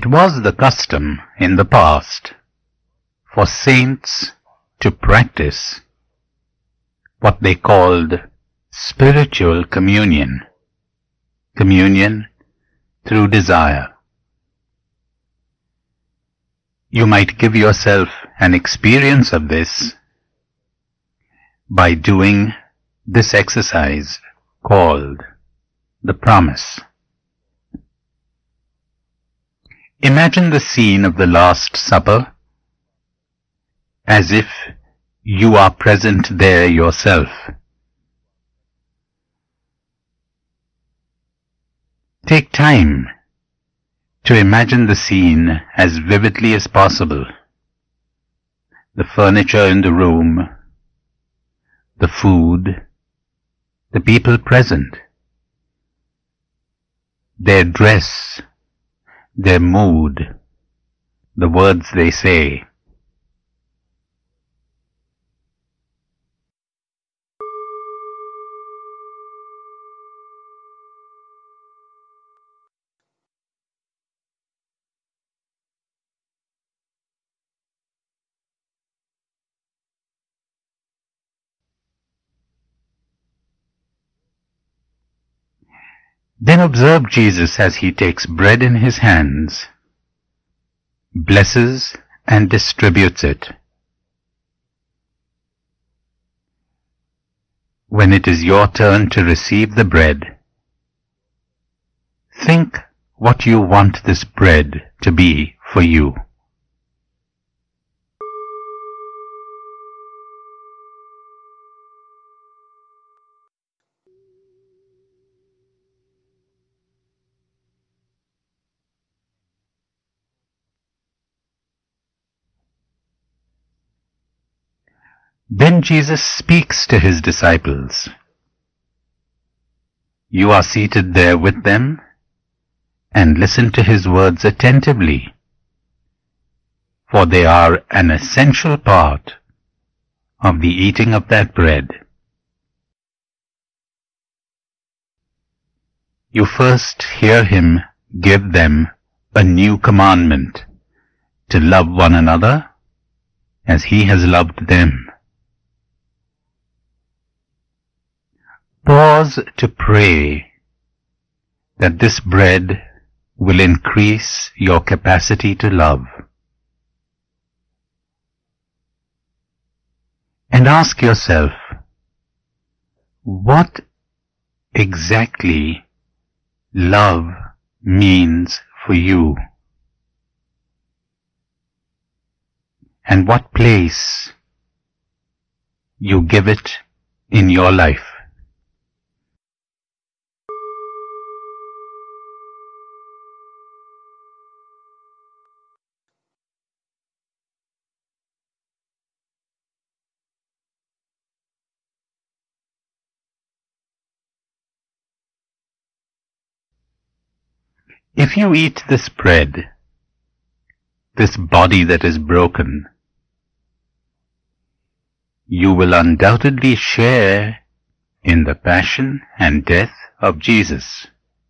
It was the custom in the past for saints to practice what they called spiritual communion, communion through desire. You might give yourself an experience of this by doing this exercise called the promise. Imagine the scene of the Last Supper as if you are present there yourself. Take time to imagine the scene as vividly as possible. The furniture in the room, the food, the people present, their dress, their mood, the words they say. Then observe Jesus as he takes bread in his hands, blesses and distributes it. When it is your turn to receive the bread, think what you want this bread to be for you. Then Jesus speaks to his disciples. You are seated there with them and listen to his words attentively, for they are an essential part of the eating of that bread. You first hear him give them a new commandment, to love one another as he has loved them. Pause to pray that this bread will increase your capacity to love. And ask yourself, what exactly love means for you? And what place you give it in your life? If you eat this bread, this body that is broken, you will undoubtedly share in the passion and death of Jesus.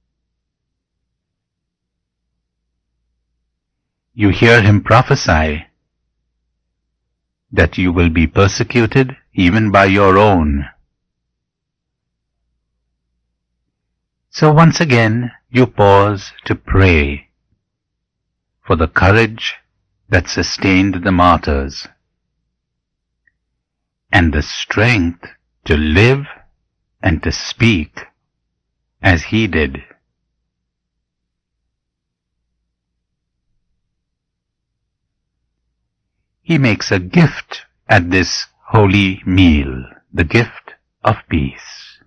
You hear him prophesy that you will be persecuted even by your own. So once again, you pause to pray for the courage that sustained the martyrs and the strength to live and to speak as he did. He makes a gift at this holy meal, the gift of peace.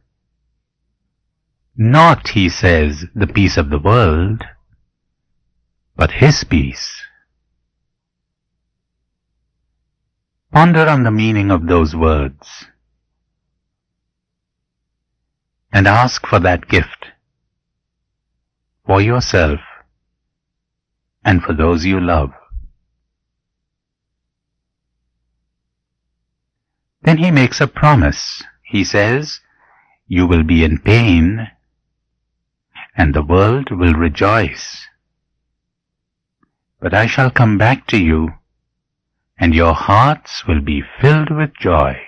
Not, he says, the peace of the world, but his peace. Ponder on the meaning of those words and ask for that gift for yourself and for those you love. Then he makes a promise. He says, you will be in pain and the world will rejoice. But I shall come back to you, and your hearts will be filled with joy,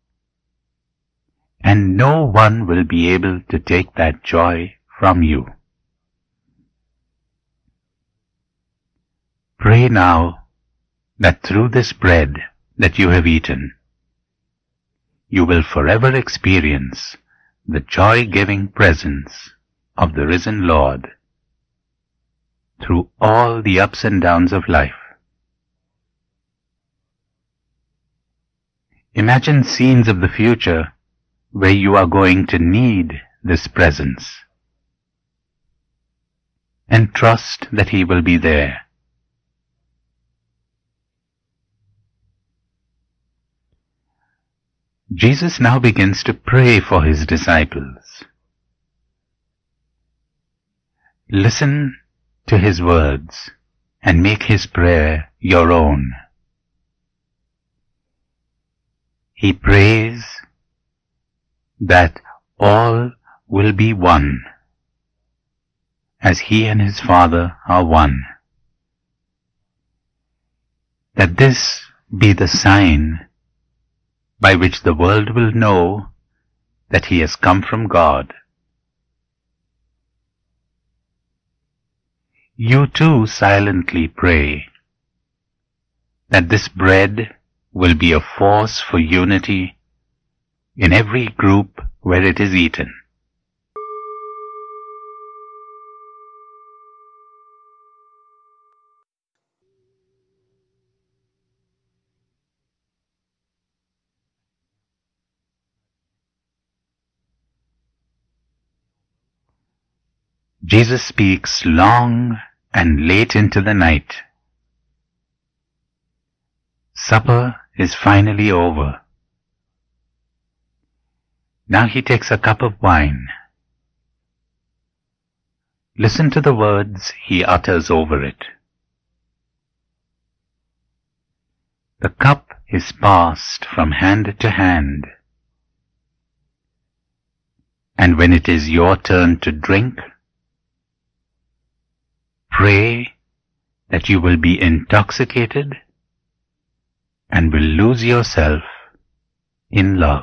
and no one will be able to take that joy from you. Pray now that through this bread that you have eaten, you will forever experience the joy-giving presence of the risen Lord through all the ups and downs of life. Imagine scenes of the future where you are going to need this presence, and trust that He will be there. Jesus now begins to pray for His disciples. Listen to His words and make His prayer your own. He prays that all will be one, as He and His Father are one. That this be the sign by which the world will know that He has come from God. You too silently pray that this bread will be a force for unity in every group where it is eaten. Jesus speaks long and late into the night. Supper is finally over. Now He takes a cup of wine. Listen to the words He utters over it. The cup is passed from hand to hand, and when it is your turn to drink, pray that you will be intoxicated and will lose yourself in love.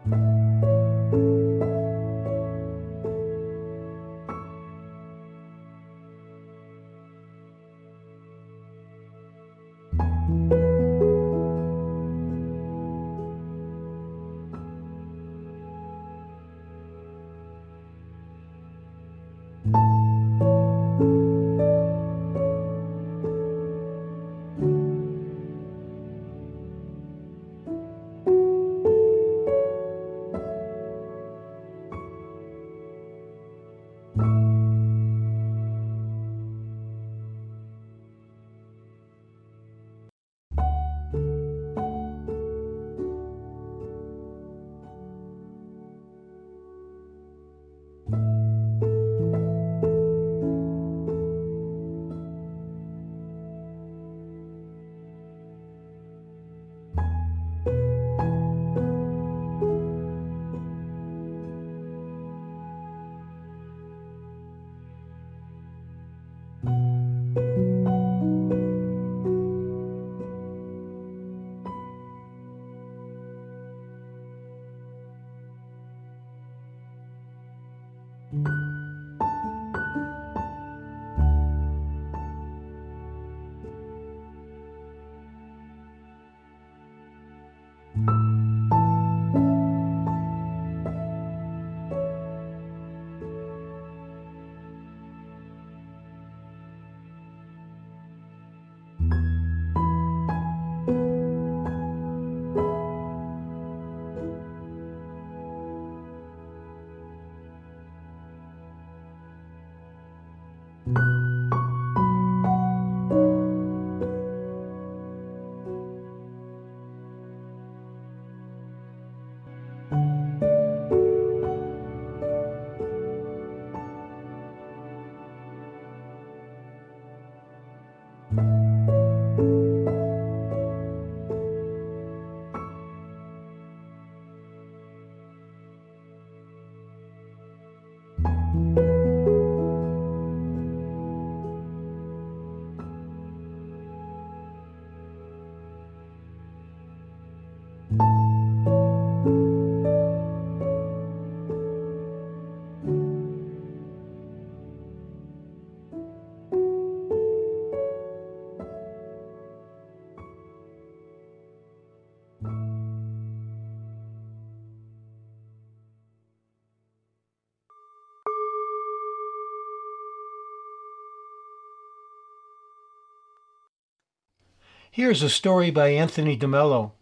Here's a story by Anthony DeMello.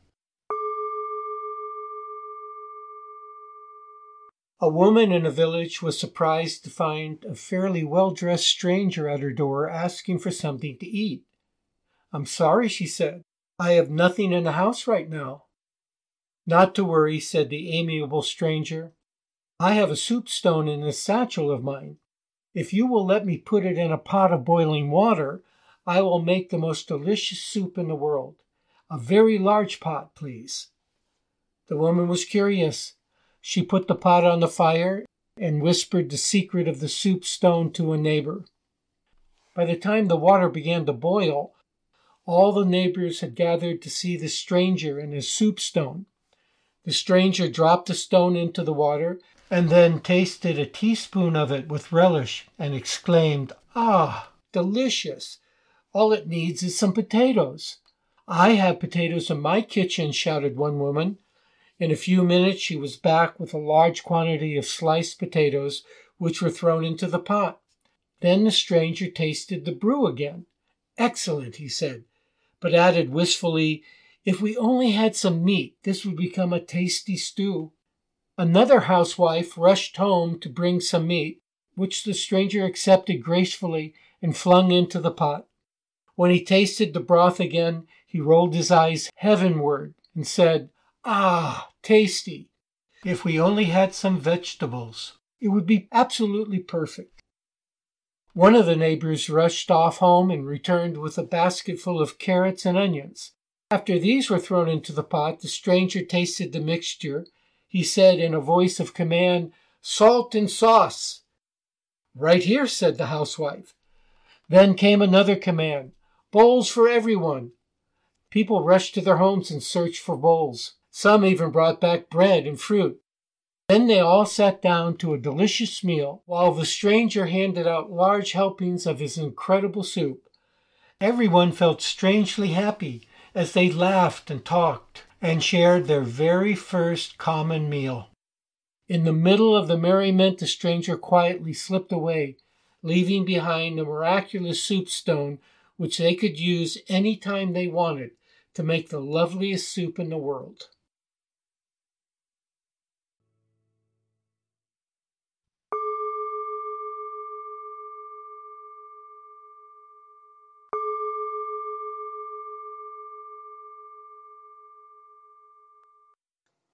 A woman in a village was surprised to find a fairly well-dressed stranger at her door asking for something to eat. "I'm sorry," she said. "I have nothing in the house right now." "Not to worry," said the amiable stranger. "I have a soup stone in this satchel of mine. If you will let me put it in a pot of boiling water, I will make the most delicious soup in the world. A very large pot, please." The woman was curious. She put the pot on the fire and whispered the secret of the soup stone to a neighbor. By the time the water began to boil, all the neighbors had gathered to see the stranger and his soup stone. The stranger dropped the stone into the water and then tasted a teaspoon of it with relish and exclaimed, "Ah, delicious! All it needs is some potatoes." "I have potatoes in my kitchen," shouted one woman. In a few minutes she was back with a large quantity of sliced potatoes, which were thrown into the pot. Then the stranger tasted the brew again. "Excellent," he said, but added wistfully, "If we only had some meat, this would become a tasty stew." Another housewife rushed home to bring some meat, which the stranger accepted gracefully and flung into the pot. When he tasted the broth again, he rolled his eyes heavenward and said, "Ah, tasty! If we only had some vegetables, it would be absolutely perfect." One of the neighbors rushed off home and returned with a basket full of carrots and onions. After these were thrown into the pot, the stranger tasted the mixture. He said in a voice of command, "Salt and sauce." "Right here," said the housewife. Then came another command, "Bowls for everyone." People rushed to their homes and searched for bowls. Some even brought back bread and fruit. Then they all sat down to a delicious meal, while the stranger handed out large helpings of his incredible soup. Everyone felt strangely happy as they laughed and talked and shared their very first common meal. In the middle of the merriment, the stranger quietly slipped away, leaving behind a miraculous soup stone which they could use any time they wanted to make the loveliest soup in the world.